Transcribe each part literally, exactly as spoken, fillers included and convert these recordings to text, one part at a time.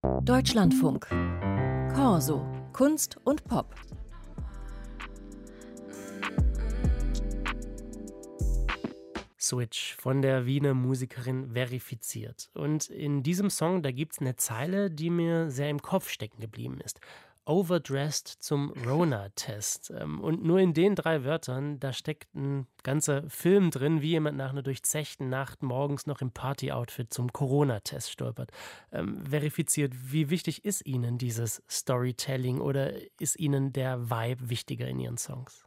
Deutschlandfunk. Corso. Kunst und Pop. Switch von der Wiener Musikerin Verifiziert. Und in diesem Song, da gibt es eine Zeile, die mir sehr im Kopf stecken geblieben ist. Overdressed zum Rona-Test. Und nur in den drei Wörtern, da steckt ein ganzer Film drin, wie jemand nach einer durchzechten Nacht morgens noch im Party-Outfit zum Corona-Test stolpert. Ähm, verifiziert, wie wichtig ist Ihnen dieses Storytelling oder ist Ihnen der Vibe wichtiger in Ihren Songs?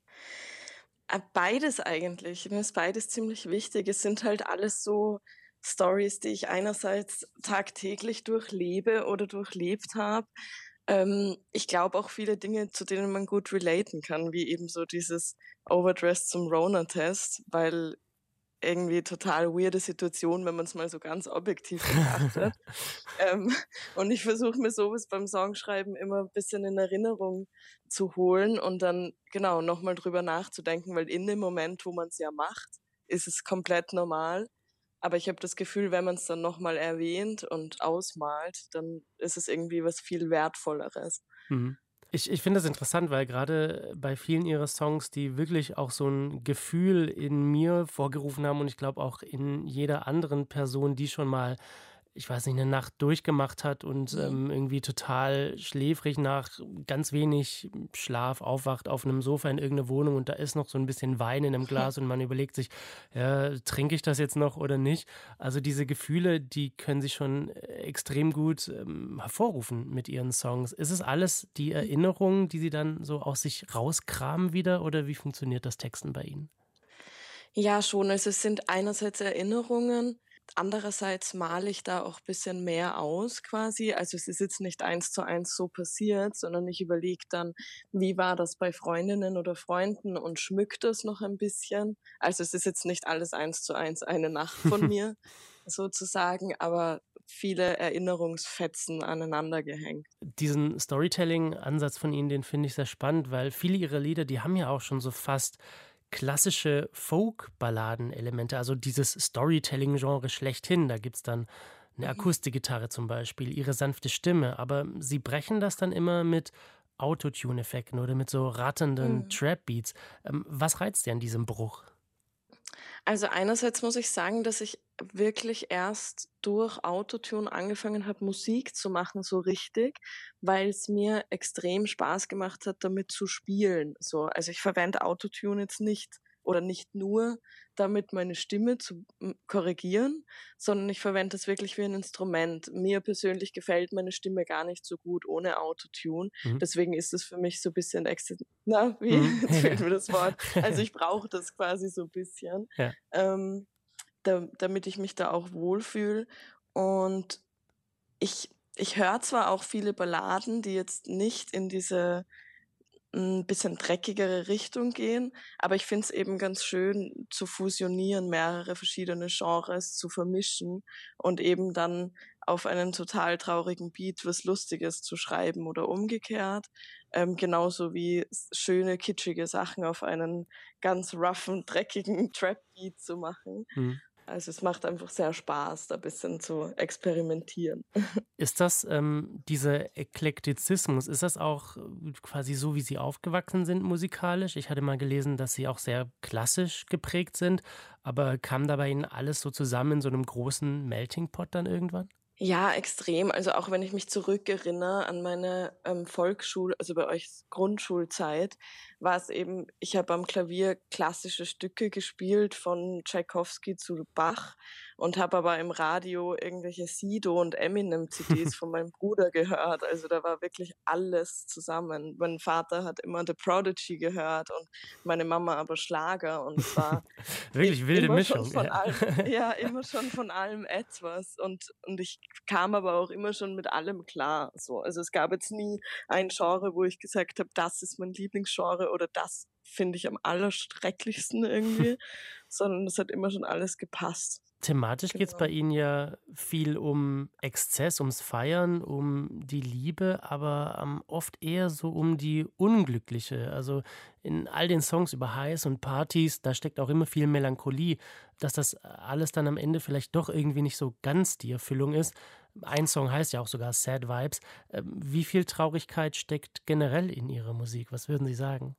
Beides eigentlich. Mir ist beides ziemlich wichtig. Es sind halt alles so Stories, die ich einerseits tagtäglich durchlebe oder durchlebt habe. Ähm, ich glaube auch viele Dinge, zu denen man gut relaten kann, wie eben so dieses Overdressed zum Rona-Test, weil irgendwie total weirde Situation, wenn man es mal so ganz objektiv betrachtet. ähm, und ich versuche mir sowas beim Songschreiben immer ein bisschen in Erinnerung zu holen und dann genau nochmal drüber nachzudenken, weil in dem Moment, wo man es ja macht, ist es komplett normal. Aber ich habe das Gefühl, wenn man es dann nochmal erwähnt und ausmalt, dann ist es irgendwie was viel Wertvolleres. Mhm. Ich, ich finde das interessant, weil gerade bei vielen ihrer Songs, die wirklich auch so ein Gefühl in mir vorgerufen haben und ich glaube auch in jeder anderen Person, die schon mal, ich weiß nicht, eine Nacht durchgemacht hat und Mhm. ähm, irgendwie total schläfrig nach ganz wenig Schlaf aufwacht auf einem Sofa in irgendeiner Wohnung und da ist noch so ein bisschen Wein in einem Glas und man überlegt sich, ja, trinke ich das jetzt noch oder nicht? Also diese Gefühle, die können sich schon extrem gut ähm, hervorrufen mit ihren Songs. Ist es alles die Erinnerungen, die sie dann so aus sich rauskramen wieder oder wie funktioniert das Texten bei Ihnen? Ja, schon. Also es sind einerseits Erinnerungen, andererseits male ich da auch ein bisschen mehr aus quasi. Also es ist jetzt nicht eins zu eins so passiert, sondern ich überlege dann, wie war das bei Freundinnen oder Freunden und schmück das noch ein bisschen. Also es ist jetzt nicht alles eins zu eins eine Nacht von mir sozusagen, aber viele Erinnerungsfetzen aneinander gehängt. Diesen Storytelling-Ansatz von Ihnen, den finde ich sehr spannend, weil viele Ihrer Lieder, die haben ja auch schon so fast klassische Folk-Balladen-Elemente, also dieses Storytelling-Genre schlechthin. Da gibt es dann eine Akustikgitarre zum Beispiel, Ihre sanfte Stimme, aber Sie brechen das dann immer mit Autotune-Effekten oder mit so ratternden Mhm. Trap-Beats. Ähm, was reizt Sie an diesem Bruch? Also einerseits muss ich sagen, dass ich wirklich erst durch Autotune angefangen habe, Musik zu machen, so richtig, weil es mir extrem Spaß gemacht hat, damit zu spielen. So, also ich verwende Autotune jetzt nicht oder nicht nur, damit meine Stimme zu m, korrigieren, sondern ich verwende das wirklich wie ein Instrument. Mir persönlich gefällt meine Stimme gar nicht so gut ohne Autotune. Mhm. Deswegen ist es für mich so ein bisschen extra, na, wie, Mhm. jetzt fehlt Ja. mir das Wort. Also ich brauche das quasi so ein bisschen. Ja. Ähm, da, damit ich mich da auch wohlfühle. Und ich, ich höre zwar auch viele Balladen, die jetzt nicht in diese ein bisschen dreckigere Richtung gehen, aber ich finde es eben ganz schön zu fusionieren, mehrere verschiedene Genres zu vermischen und eben dann auf einen total traurigen Beat was Lustiges zu schreiben oder umgekehrt. Ähm, genauso wie s schöne, kitschige Sachen auf einen ganz roughen, dreckigen Trap-Beat zu machen. Mhm. Also, es macht einfach sehr Spaß, da bisschen zu experimentieren. Ist das ähm, dieser Eklektizismus, ist das auch äh, quasi so, wie Sie aufgewachsen sind musikalisch? Ich hatte mal gelesen, dass Sie auch sehr klassisch geprägt sind, aber kam da bei Ihnen alles so zusammen in so einem großen Melting Pot dann irgendwann? Ja, extrem. Also auch wenn ich mich zurückerinnere an meine ähm, Volksschul also bei euch Grundschulzeit, war es eben, ich habe am Klavier klassische Stücke gespielt von Tschaikowski zu Bach und habe aber im Radio irgendwelche Sido und Eminem-C Ds von meinem Bruder gehört. Also da war wirklich alles zusammen. Mein Vater hat immer The Prodigy gehört und meine Mama aber Schlager und es war I Wirklich wilde immer schon Mischung, von ja. allem, ja, immer schon von allem etwas und und ich kam aber auch immer schon mit allem klar, so. Also, es gab jetzt nie ein Genre, wo ich gesagt habe: „Das ist mein Lieblingsgenre“ oder „Das finde ich am allerschrecklichsten“ irgendwie, sondern es hat immer schon alles gepasst. Thematisch geht es bei Genau. Ihnen ja viel um Exzess, ums Feiern, um die Liebe, aber ähm, oft eher so um die unglückliche. Also in all den Songs über Highs und Partys, da steckt auch immer viel Melancholie, dass das alles dann am Ende vielleicht doch irgendwie nicht so ganz die Erfüllung ist. Ein Song heißt ja auch sogar Sad Vibes. Ähm, wie viel Traurigkeit steckt generell in Ihrer Musik? Was würden Sie sagen?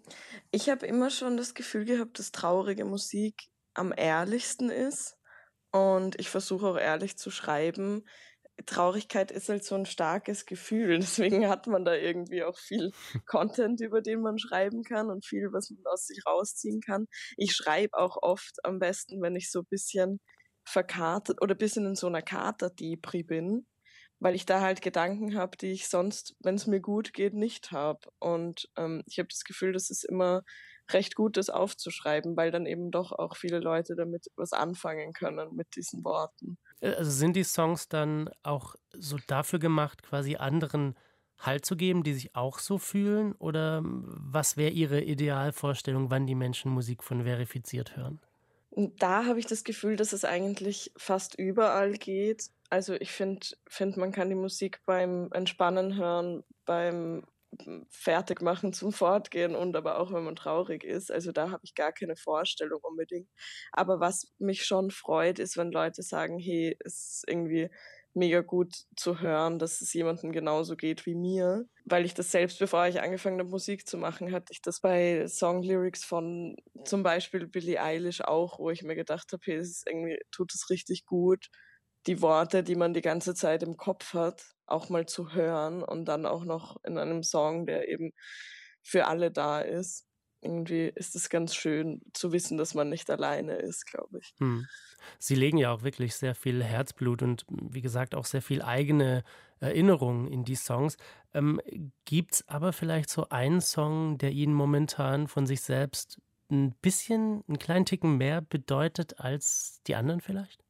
Ich habe immer schon das Gefühl gehabt, dass traurige Musik am ehrlichsten ist und ich versuche auch ehrlich zu schreiben. Traurigkeit ist halt so ein starkes Gefühl, deswegen hat man da irgendwie auch viel Content, über den man schreiben kann und viel, was man aus sich rausziehen kann. Ich schreibe auch oft am besten, wenn ich so ein bisschen verkatert oder bisschen in so einer Kater-Depri bin, weil ich da halt Gedanken habe, die ich sonst, wenn es mir gut geht, nicht habe. Und, ähm, ich habe das Gefühl, das ist immer recht gut, das aufzuschreiben, weil dann eben doch auch viele Leute damit was anfangen können mit diesen Worten. Äh, also sind die Songs dann auch so dafür gemacht, quasi anderen Halt zu geben, die sich auch so fühlen? Oder ähm, was wäre Ihre Idealvorstellung, wann die Menschen Musik von Verifiziert hören? Und da habe ich das Gefühl, dass es eigentlich fast überall geht. Also, ich finde finde, man kann die Musik beim Entspannen hören, beim, hm, Fertigmachen zum Fortgehen und aber auch, wenn man traurig ist. Also, da habe ich gar keine Vorstellung unbedingt. Aber was mich schon freut, ist, wenn Leute sagen: „Hey, es ist irgendwie mega gut zu hören, dass es jemandem genauso geht wie mir.“ Weil ich das selbst, bevor ich angefangen habe, Musik zu machen, hatte ich das bei Songlyrics von zum Beispiel Billie Eilish auch, wo ich mir gedacht habe: „Hey, das ist irgendwie tut es richtig gut, die Worte, die man die ganze Zeit im Kopf hat, auch mal zu hören und dann auch noch in einem Song, der eben für alle da ist.“ Irgendwie ist es ganz schön zu wissen, dass man nicht alleine ist, glaube ich. Mhm. Sie legen ja auch wirklich sehr viel Herzblut und, wie gesagt, auch sehr viel eigene Erinnerungen in die Songs. Ähm, gibt's aber vielleicht so einen Song, der Ihnen momentan von sich selbst ein bisschen 'n kleinen Ticken mehr bedeutet als die anderen vielleicht?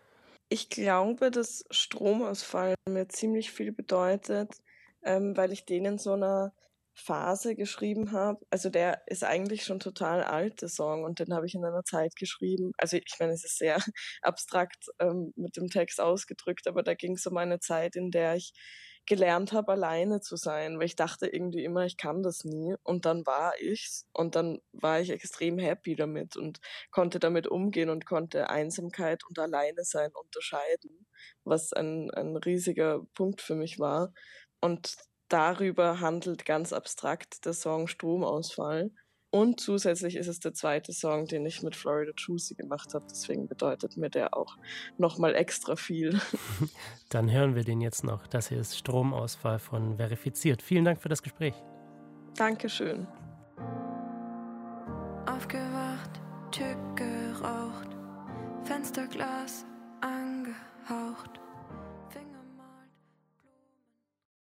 Ich glaube, dass Stromausfall mir ziemlich viel bedeutet, ähm, weil ich den in so 'ner Phase geschrieben habe. Also, der ist eigentlich schon total alt, der Song, und den habe ich in einer Zeit geschrieben. Also, ich meine, es ist sehr abstrakt, ähm, mit dem Text ausgedrückt, aber da ging's um eine Zeit, in der ich gelernt habe, alleine zu sein, weil ich dachte irgendwie immer, ich kann das nie. Und dann war ich's und dann war ich extrem happy damit und konnte damit umgehen und konnte Einsamkeit und Alleinesein unterscheiden, was ein ein riesiger Punkt für mich war. Und darüber handelt ganz abstrakt der Song „Stromausfall“. Und zusätzlich ist es der zweite Song, den ich mit Florida Juicy gemacht habe, deswegen bedeutet mir der auch noch mal extra viel. Dann hören wir den jetzt noch. Das hier ist „Stromausfall“ von Verifiziert. Vielen Dank für das Gespräch. Dankeschön. Aufgewacht, Tür geraucht, Fensterglas angehaucht.